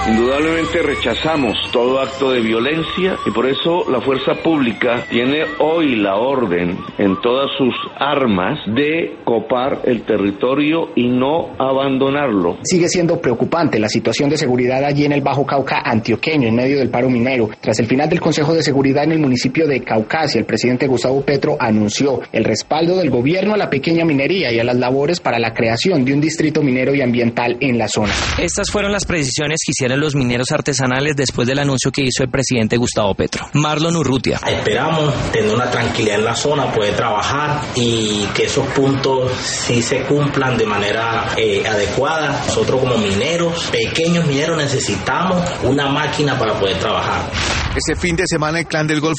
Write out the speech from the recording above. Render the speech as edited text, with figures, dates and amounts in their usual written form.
Indudablemente rechazamos todo acto de violencia y por eso la fuerza pública tiene hoy la orden en todas sus armas de copar el territorio y no abandonarlo. Sigue siendo preocupante la situación de seguridad allí en el Bajo Cauca antioqueño, en medio del paro minero. Tras el final del Consejo de Seguridad en el municipio de Caucasia, el presidente Gustavo Petro anunció el respaldo del gobierno a la pequeña minería y a las labores para la creación de un distrito minero y ambiental en la zona. Estas fueron las precisiones que hicieron los mineros artesanales después del anuncio que hizo el presidente Gustavo Petro. Marlon Urrutia. Esperamos tener una tranquilidad en la zona, poder trabajar y que esos puntos sí se cumplan de manera adecuada. Nosotros como mineros, pequeños mineros, necesitamos una máquina para poder trabajar. Este fin de semana el Clan del Golfo